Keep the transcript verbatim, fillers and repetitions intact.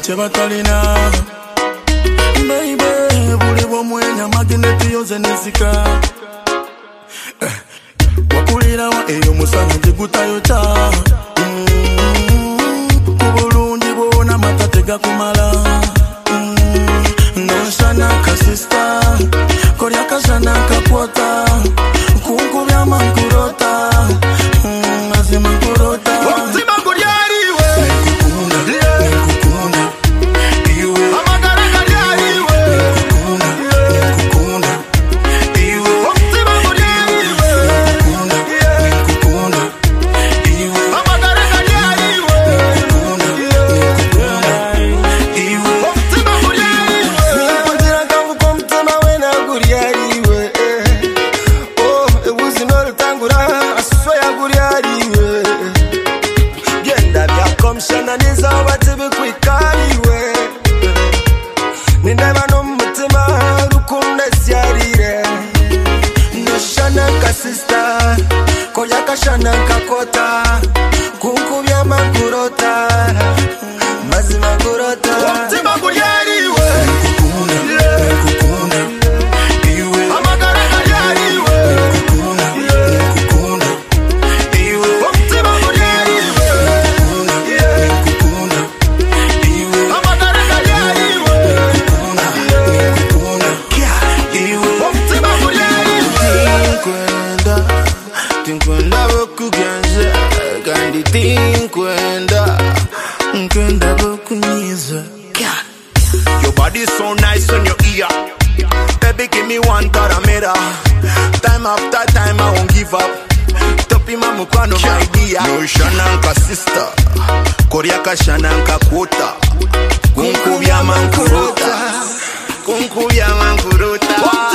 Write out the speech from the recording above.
chebatalina baby buli bomwenya magneti yoze nisika eh, wakulira wa eyo musana jigutayo cha mm, kubulungi bona matatega kumala mm, noshana kasista korea kashana kapota kunkubya mankurota mm, azima kurota wazima kuriari we kukunda kukunda iwe amagara kuriari we kukunda iwe wazima kuriari we kukunda kukunda iwe amagara kuriari we kukunda iwe wazima kuriari we kundira kangu komtema wena kuriari we oh ebuzi no rutangura assoya kuriari we genda byakomshana niza batibi kwikariwe nindaba no mutima rukunde syarire noshana ka sister koya kashana kakota kunkubya makurota mazima kurota mutima kuriari we kukunda kukunda iwe amagara kuriari we kukunda kukunda iwe mutima kuriari we kukunda iwe amagara kuriari we kukunda kukunda iwe mutima kuriari tinkwenda tinkwenda bokugenza kandi tinkwenda nkwenda bokunyiza. Your body so nice on your ear, baby give me one caramera. Time after time I won't give up. Topi mamukwano my dear. No shananka sister, korea ka shananka quota. Kunkubya mankurota, kunkubya mankurota.